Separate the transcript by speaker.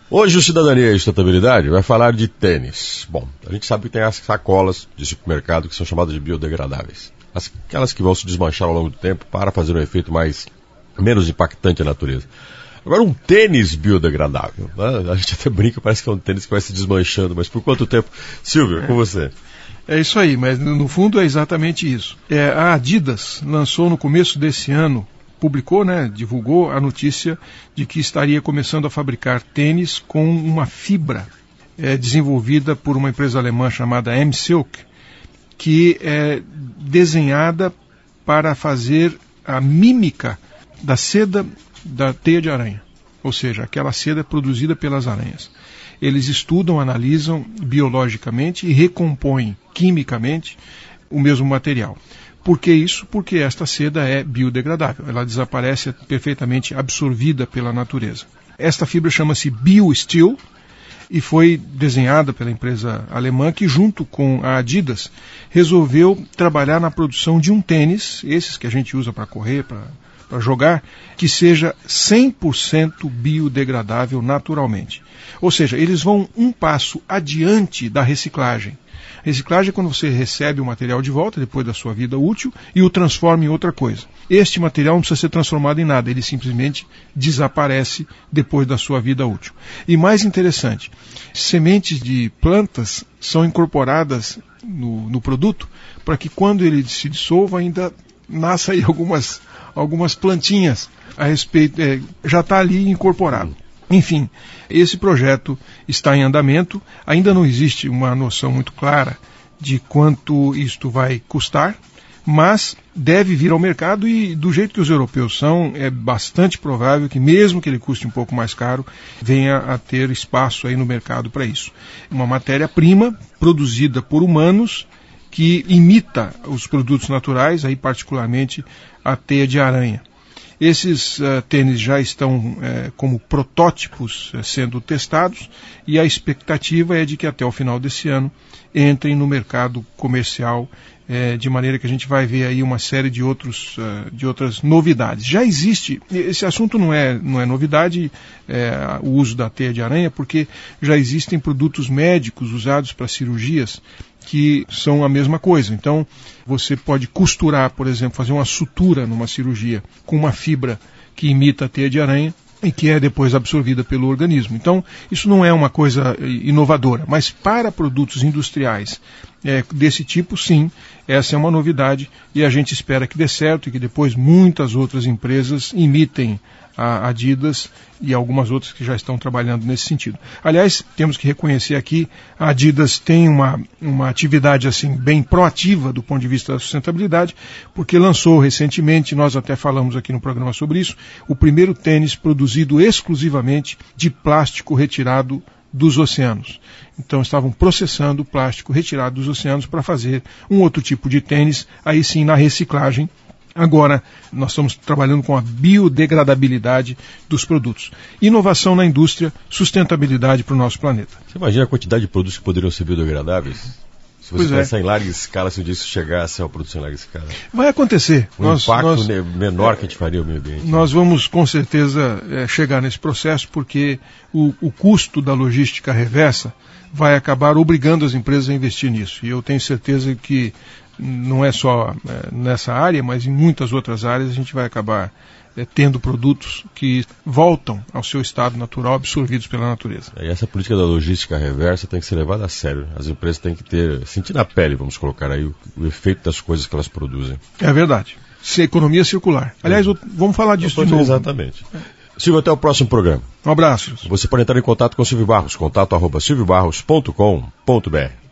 Speaker 1: Hoje o Cidadania e Sustentabilidade vai falar de tênis. Bom, a gente sabe que tem as sacolas de supermercado que são chamadas de biodegradáveis. Aquelas que vão se desmanchar ao longo do tempo para fazer um efeito menos impactante à natureza. Agora, um tênis biodegradável, né? A gente até brinca, parece que é um tênis que vai se desmanchando, mas por quanto tempo? Silvio, com você.
Speaker 2: É isso aí, mas no fundo é exatamente isso. A Adidas lançou no começo desse ano, publicou, divulgou a notícia de que estaria começando a fabricar tênis com uma fibra desenvolvida por uma empresa alemã chamada M-Silk, que é desenhada para fazer a mímica da seda da teia de aranha, ou seja, aquela seda produzida pelas aranhas. Eles estudam, analisam biologicamente e recompõem quimicamente o mesmo material. Por que isso? Porque esta seda é biodegradável, ela desaparece perfeitamente absorvida pela natureza. Esta fibra chama-se BioSteel e foi desenhada pela empresa alemã que, junto com a Adidas, resolveu trabalhar na produção de um tênis, esses que a gente usa para correr, para jogar, que seja 100% biodegradável naturalmente. Ou seja, eles vão um passo adiante da reciclagem. Reciclagem é quando você recebe o material de volta, depois da sua vida útil, e o transforma em outra coisa. Este material não precisa ser transformado em nada, ele simplesmente desaparece depois da sua vida útil. E mais interessante, sementes de plantas são incorporadas no produto para que quando ele se dissolva ainda nasça aí algumas plantinhas a respeito, já está ali incorporado. Enfim, esse projeto está em andamento, ainda não existe uma noção muito clara de quanto isto vai custar, mas deve vir ao mercado e do jeito que os europeus são, é bastante provável que mesmo que ele custe um pouco mais caro, venha a ter espaço aí no mercado para isso. Uma matéria-prima produzida por humanos que imita os produtos naturais, aí particularmente a teia de aranha. Esses tênis já estão como protótipos sendo testados e a expectativa é de que até o final desse ano entrem no mercado comercial, de maneira que a gente vai ver aí uma série de outras novidades. Já existe, esse assunto não é novidade, o uso da teia de aranha, porque já existem produtos médicos usados para cirurgias que são a mesma coisa. Então, você pode costurar, por exemplo, fazer uma sutura numa cirurgia com uma fibra que imita a teia de aranha e que é depois absorvida pelo organismo. Então, isso não é uma coisa inovadora, mas para produtos industriais desse tipo, sim, essa é uma novidade e a gente espera que dê certo e que depois muitas outras empresas imitem a Adidas e algumas outras que já estão trabalhando nesse sentido. Aliás, temos que reconhecer aqui, a Adidas tem uma atividade assim bem proativa do ponto de vista da sustentabilidade, porque lançou recentemente, nós até falamos aqui no programa sobre isso, o primeiro tênis produzido exclusivamente de plástico retirado dos oceanos. Então estavam processando o plástico retirado dos oceanos para fazer um outro tipo de tênis, aí sim na reciclagem. Agora, nós estamos trabalhando com a biodegradabilidade dos produtos. Inovação na indústria, sustentabilidade para o nosso planeta.
Speaker 1: Você imagina a quantidade de produtos que poderiam ser biodegradáveis? Se você pensar em larga escala, se isso chegasse a uma produção em larga escala.
Speaker 2: Vai acontecer.
Speaker 1: O impacto menor que a gente faria ao meio ambiente.
Speaker 2: Nós vamos, com certeza, chegar nesse processo, porque o custo da logística reversa vai acabar obrigando as empresas a investir nisso. E eu tenho certeza que não é só nessa área, mas em muitas outras áreas a gente vai acabar tendo produtos que voltam ao seu estado natural, absorvidos pela natureza.
Speaker 1: E essa política da logística reversa tem que ser levada a sério. As empresas têm que sentir na pele, vamos colocar aí, o efeito das coisas que elas produzem.
Speaker 2: É verdade. Economia circular. Aliás, vamos falar disso de novo.
Speaker 1: Exatamente. Silvio, até o próximo programa.
Speaker 2: Um abraço.
Speaker 1: Você pode entrar em contato com o Silvio Barros, contato@silviobarros.com.br.